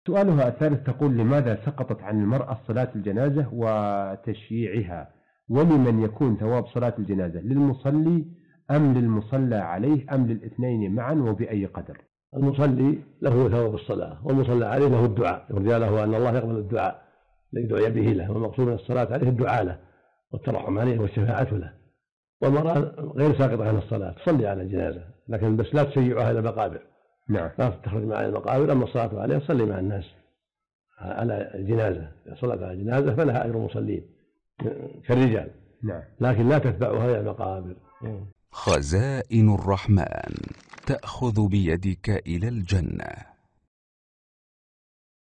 سؤالها الثالث تقول: لماذا سقطت عن المرأة صلاة الجنازة وتشييعها؟ ولمن يكون ثواب صلاة الجنازة، للمصلي أم للمصلى عليه أم للاثنين معا، وبأي قدر؟ المصلي له ثواب الصلاة، والمصلى عليه له الدعاء، يرجى له أن الله يقبل الدعاء الذي دعي به له، والمقصود من الصلاة عليه الدعاء له والترحم عليه والشفاعة له. والمرأة غير ساقطة عن الصلاة، تصلي على الجنازة لكن بس لا تشيعها إلى المقابر. نعم. لا تخرج مع المقابر، أما الصلاة عليها تصلي مع الناس على الجنازة، إذا صلت على الجنازة فلها أجر المصلين كالرجال. نعم. لكن لا تتبعها إلى المقابر. خزائن الرحمن تأخذ بيدك إلى الجنة.